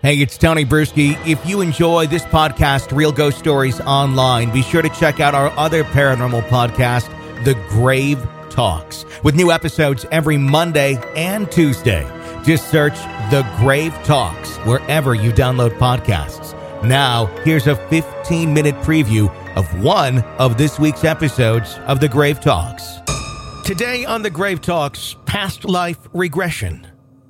Hey, it's Tony Bruschi. If you enjoy this podcast, Real Ghost Stories Online, be sure to check out our other paranormal podcast, The Grave Talks, with new episodes every Monday and Tuesday. Just search The Grave Talks wherever you download podcasts. Now, here's a 15-minute preview of one of this week's episodes of The Grave Talks. Today on The Grave Talks, past life regression.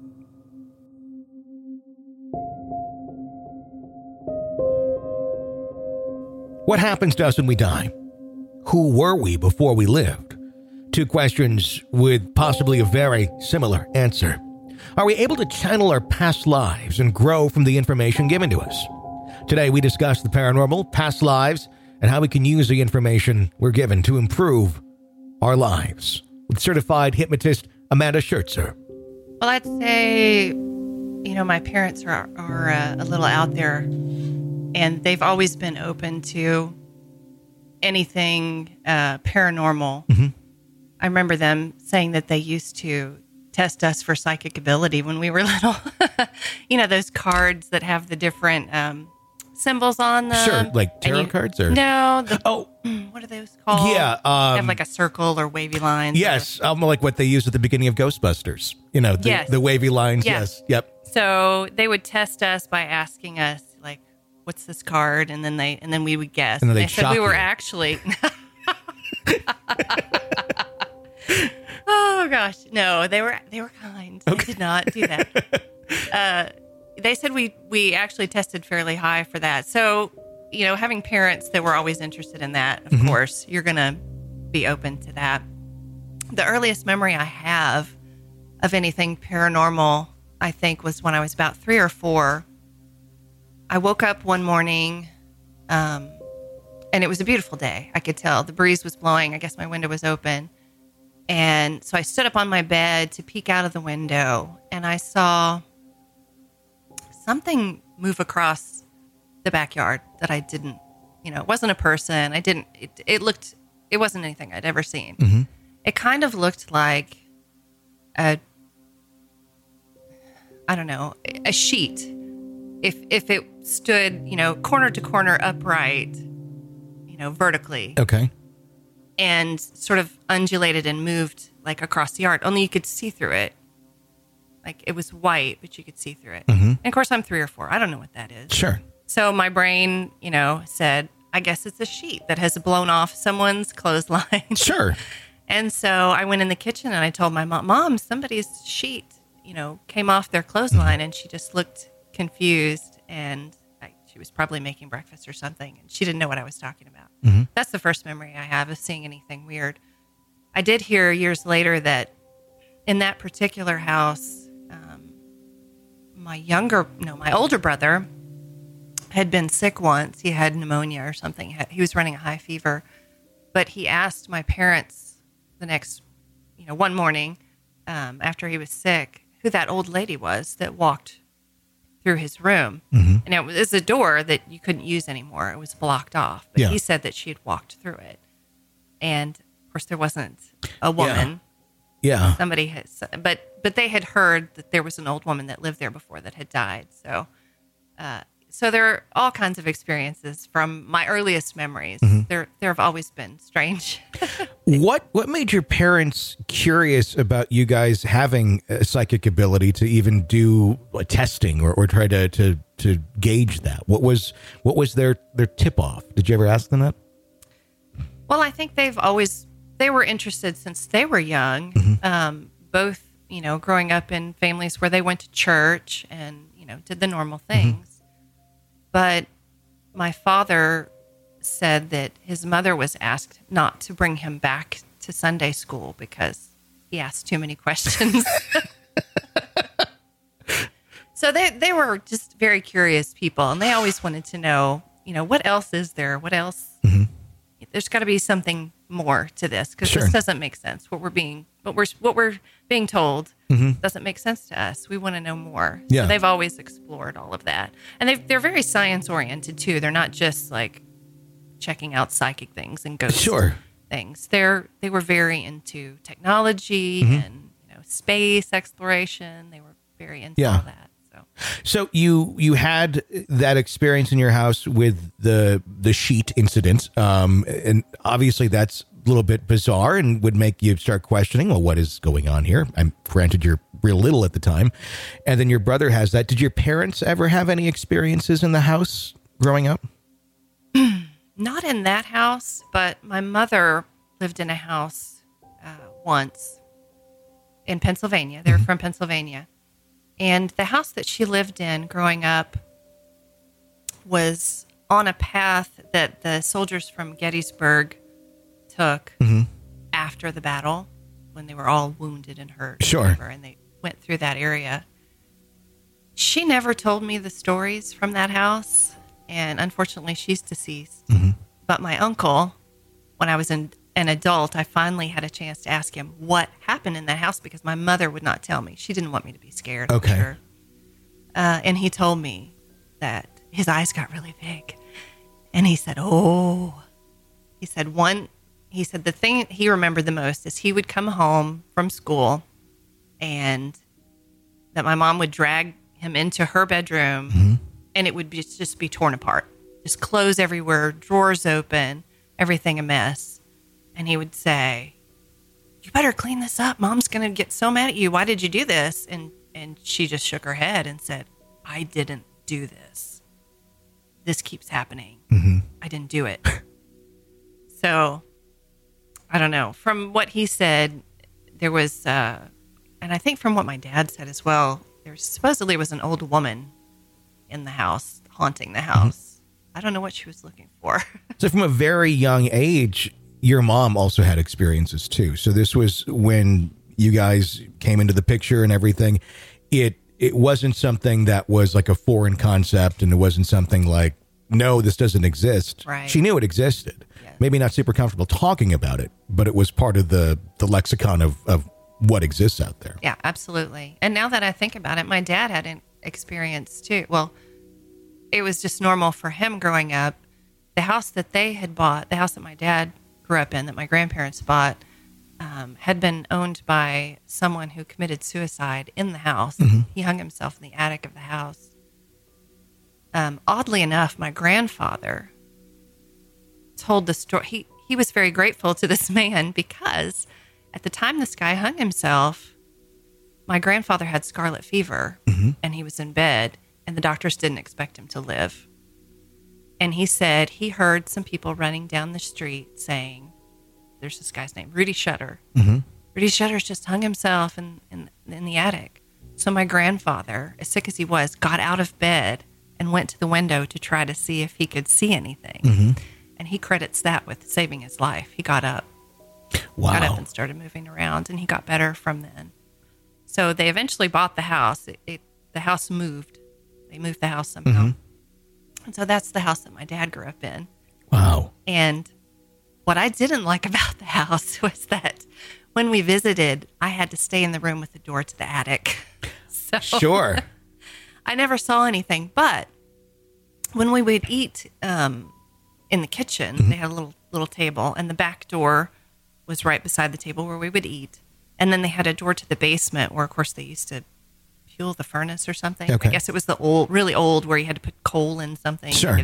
What happens to us when we die? Who were we before we lived? Two questions with possibly a very similar answer. Are we able to channel our past lives and grow from the information given to us? Today we discuss the paranormal, past lives, and how we can use the information we're given to improve our lives. With certified hypnotist Amanda Schertzer. Well, I'd say, my parents are a little out there, and they've always been open to anything paranormal. Mm-hmm. I remember them saying that they used to test us for psychic ability when we were little. Those cards that have the different symbols on them. Sure, like tarot cards? Or no. What are those called? Yeah. They have like a circle or wavy lines. Yes, like what they use at the beginning of Ghostbusters. Yes. The wavy lines. Yes. Yep. So they would test us by asking us, like, what's this card? And then we would guess. And then they said we were you. actually... Oh gosh, no, they were kind. They did not do that. They said we actually tested fairly high for that. So, having parents that were always interested in that, of course, you're going to be open to that. The earliest memory I have of anything paranormal, I think, was when I was about 3 or 4. I woke up one morning, and it was a beautiful day. I could tell the breeze was blowing. I guess my window was open. And so I stood up on my bed to peek out of the window, and I saw something move across the backyard that I didn't, it wasn't a person. It wasn't anything I'd ever seen. Mm-hmm. It kind of looked like a sheet. If it stood, corner to corner upright, vertically. Okay. And sort of undulated and moved like across the yard. Only you could see through it. Like it was white, but you could see through it. Mm-hmm. And of course, I'm 3 or 4. I don't know what that is. Sure. So my brain, said, I guess it's a sheet that has blown off someone's clothesline. Sure. And so I went in the kitchen and I told my mom, somebody's sheet, came off their clothesline. And she just looked confused, and she was probably making breakfast or something, and she didn't know what I was talking about. Mm-hmm. That's the first memory I have of seeing anything weird. I did hear years later that in that particular house, my older brother had been sick once. He had pneumonia or something. He was running a high fever, but he asked my parents the next, one morning after he was sick, who that old lady was that walked through his room. Mm-hmm. And it was a door that you couldn't use anymore. It was blocked off. But he said that she had walked through it. And of course there wasn't a woman. Yeah. Somebody has, but they had heard that there was an old woman that lived there before that had died. So there are all kinds of experiences from my earliest memories. Mm-hmm. There have always been strange. What made your parents curious about you guys having a psychic ability to even do testing or try to gauge that? What was their tip off? Did you ever ask them that? Well, I think they were interested since they were young. Mm-hmm. Both, growing up in families where they went to church and, did the normal things. Mm-hmm. But my father said that his mother was asked not to bring him back to Sunday school because he asked too many questions. So they were just very curious people, and they always wanted to know, what else is there? What else? Mm-hmm. There's got to be something more to this, because this doesn't make sense. What we're being told doesn't make sense to us. We want to know more. Yeah. So they've always explored all of that, and they're very science oriented too. They're not just like checking out psychic things and ghost things. They were very into technology and space exploration. They were very into all that. So you had that experience in your house with the sheet incident, and obviously that's a little bit bizarre and would make you start questioning, well, what is going on here? I'm granted you're real little at the time, and then your brother has that. Did your parents ever have any experiences in the house growing up? Not in that house, but my mother lived in a house once in Pennsylvania. They're from Pennsylvania. And the house that she lived in growing up was on a path that the soldiers from Gettysburg took after the battle when they were all wounded and hurt. Sure. Whatever, and they went through that area. She never told me the stories from that house. And unfortunately, she's deceased. But my uncle, when I was an adult, I finally had a chance to ask him what happened in that house because my mother would not tell me. She didn't want me to be scared. Okay. I'm sure. And he told me that his eyes got really big. And he said, he said the thing he remembered the most is he would come home from school and that my mom would drag him into her bedroom and it would just be torn apart. Just clothes everywhere, drawers open, everything a mess. And he would say, you better clean this up. Mom's going to get so mad at you. Why did you do this? And she just shook her head and said, I didn't do this. This keeps happening. I didn't do it. So, I don't know. From what he said, there was, and I think from what my dad said as well, there supposedly was an old woman in the house, haunting the house. I don't know what she was looking for. So from a very young age, your mom also had experiences too. So this was when you guys came into the picture and everything. It wasn't something that was like a foreign concept, and it wasn't something like, no, this doesn't exist. Right. She knew it existed. Yes. Maybe not super comfortable talking about it, but it was part of the lexicon of what exists out there. Yeah, absolutely. And now that I think about it, my dad had an experience too. Well, it was just normal for him growing up. The house that they had bought, the house that my dad grew up in, that my grandparents bought, had been owned by someone who committed suicide in the house. He hung himself in the attic of the house. Oddly enough, my grandfather told the story. He was very grateful to this man because at the time this guy hung himself, my grandfather had scarlet fever and he was in bed and the doctors didn't expect him to live. And he said he heard some people running down the street saying, there's this guy's name, Rudy Shutter. Rudy Shutter's just hung himself in the attic. So my grandfather, as sick as he was, got out of bed and went to the window to try to see if he could see anything. And he credits that with saving his life. He got up. Wow. Got up and started moving around, and he got better from then. So they eventually bought the house. The house moved. They moved the house somehow. And so that's the house that my dad grew up in. Wow. And what I didn't like about the house was that when we visited, I had to stay in the room with the door to the attic. So Sure. I never saw anything. But when we would eat in the kitchen, they had a little table, and the back door was right beside the table where we would eat. And then they had a door to the basement where, of course, they used to fuel the furnace or something. Okay. I guess it was the really old where you had to put coal in something. Sure.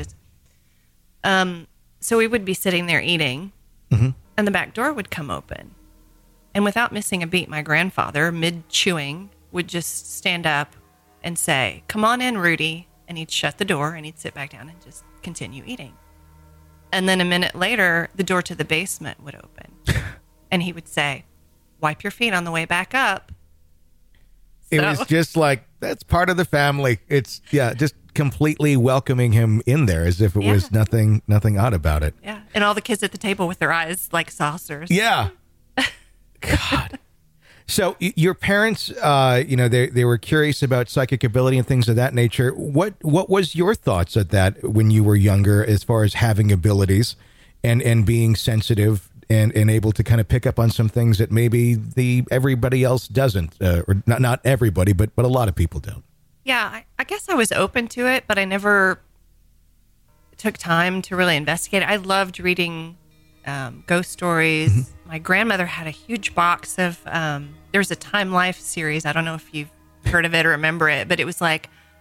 So we would be sitting there eating, and the back door would come open. And without missing a beat, my grandfather, mid-chewing, would just stand up and say, come on in, Rudy. And he'd shut the door, and he'd sit back down and just continue eating. And then a minute later, the door to the basement would open. And he would say, wipe your feet on the way back up. It was just like, that's part of the family. It's, just completely welcoming him in there as if it was nothing odd about it. Yeah. And all the kids at the table with their eyes like saucers. Yeah. God. So your parents, they were curious about psychic ability and things of that nature. What was your thoughts at that when you were younger, as far as having abilities and being sensitive and able to kind of pick up on some things that maybe everybody else doesn't, or not everybody, but a lot of people don't? Yeah, I guess I was open to it, but I never took time to really investigate it. I loved reading ghost stories. My grandmother had a huge box of, there's a Time Life series. I don't know if you've heard of it or remember it, but it was like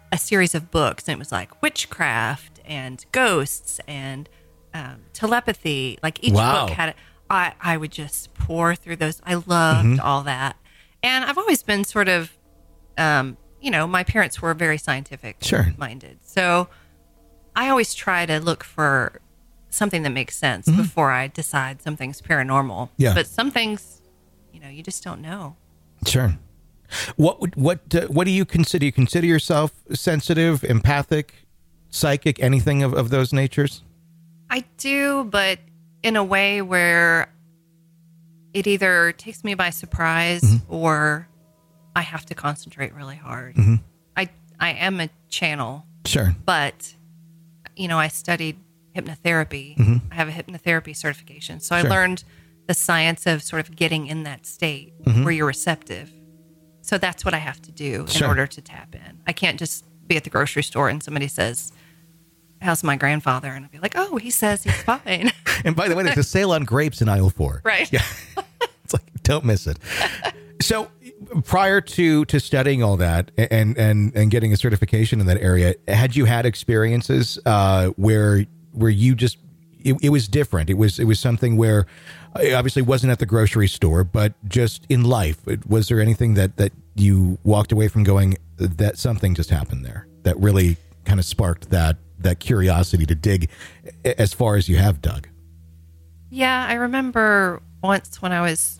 a series of books, and it was like witchcraft and ghosts and telepathy. Like each book had it. I would just pour through those. I loved all that. And I've always been sort of, my parents were very scientific minded. So I always try to look for something that makes sense before I decide something's paranormal. Yeah. But some things, you just don't know. Sure. What do you consider? You consider yourself sensitive, empathic, psychic, anything of those natures? I do, but in a way where it either takes me by surprise or I have to concentrate really hard. I am a channel. Sure. But, I studied hypnotherapy. I have a hypnotherapy certification. So I learned the science of sort of getting in that state where you're receptive. So that's what I have to do in order to tap in. I can't just be at the grocery store and somebody says, how's my grandfather? And I'll be like, oh, he says he's fine. And by the way, there's a sale on grapes in aisle 4. Right. Yeah. It's like, don't miss it. So prior to studying all that and getting a certification in that area, had you had experiences where you just, it was different? It was something where it obviously wasn't at the grocery store, but just in life. Was there anything that you walked away from going, that something just happened there that really kind of sparked that curiosity to dig as far as you have dug? Yeah, I remember once when I was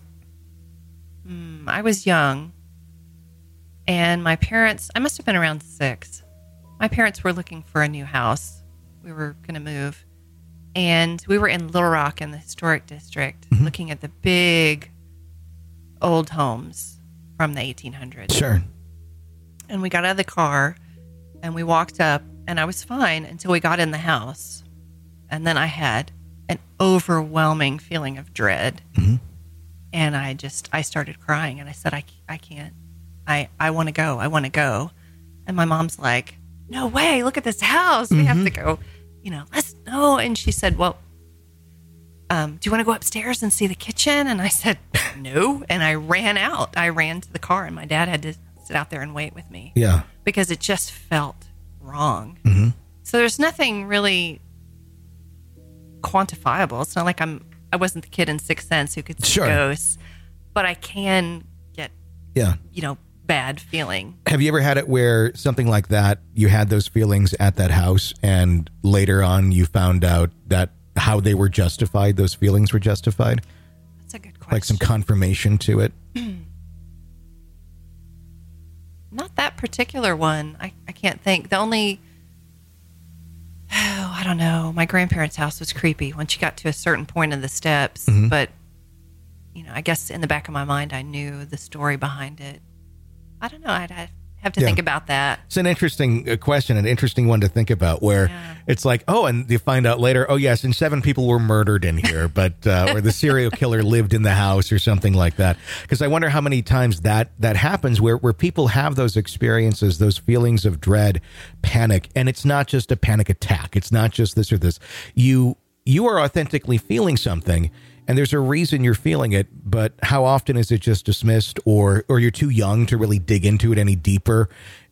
young, and my parents, I must have been around 6. My parents were looking for a new house. We were going to move. And we were in Little Rock in the historic district looking at the big old homes from the 1800s. Sure. And we got out of the car and we walked up, and I was fine until we got in the house. And then I had an overwhelming feeling of dread. And I started crying, and I said, I can't. I want to go. I want to go. And my mom's like, no way. Look at this house. We have to go, let's go. And she said, well, do you want to go upstairs and see the kitchen? And I said, no. And I ran out. I ran to the car, and my dad had to sit out there and wait with me. Yeah. Because it just felt wrong. So there's nothing really quantifiable. It's not like I wasn't the kid in Sixth Sense who could see ghosts, but I can get, bad feeling. Have you ever had it where something like that, you had those feelings at that house, and later on you found out that how they were justified, those feelings were justified? That's a good question. Like some confirmation to it? Not that particular one. I can't think. The only, I don't know. My grandparents' house was creepy once you got to a certain point in the steps. But, I guess in the back of my mind, I knew the story behind it. I don't know. I'd have to think about that. It's an interesting question, an interesting one to think about, where it's like, oh, and you find out later, oh, yes, and 7 people were murdered in here, but or the serial killer lived in the house or something like that. Because I wonder how many times that happens where people have those experiences, those feelings of dread, panic, and it's not just a panic attack. It's not just this or this. You are authentically feeling something, and there's a reason you're feeling it, but how often is it just dismissed, or you're too young to really dig into it any deeper,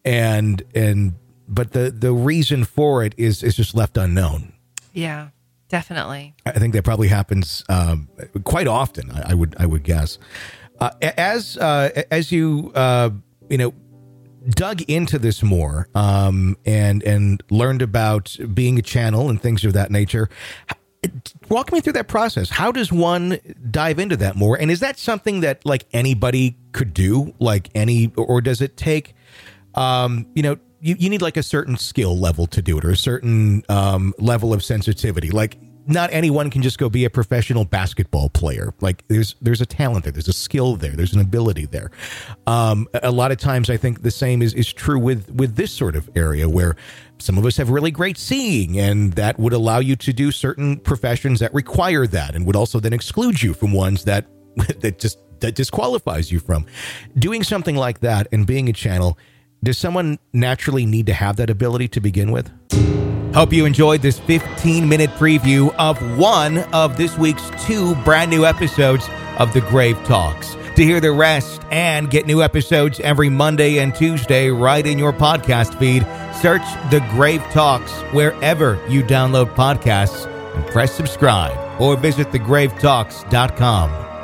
but the reason for it is just left unknown. Yeah, definitely. I think that probably happens quite often. I would guess. As you dug into this more and learned about being a channel and things of that nature. Walk me through that process. How does one dive into that more? And is that something that like anybody could do, or does it take, you need like a certain skill level to do it, or a certain level of sensitivity? Like not anyone can just go be a professional basketball player. Like there's a talent there. There's a skill there. There's an ability there. A lot of times I think the same is true with this sort of area, where some of us have really great seeing, and that would allow you to do certain professions that require that, and would also then exclude you from ones that disqualifies you from doing something like that. And being a channel, does someone naturally need to have that ability to begin with? Hope you enjoyed this 15-minute preview of one of this week's 2 brand new episodes of The Grave Talks. To hear the rest and get new episodes every Monday and Tuesday right in your podcast feed, search The Grave Talks wherever you download podcasts and press subscribe or visit thegravetalks.com.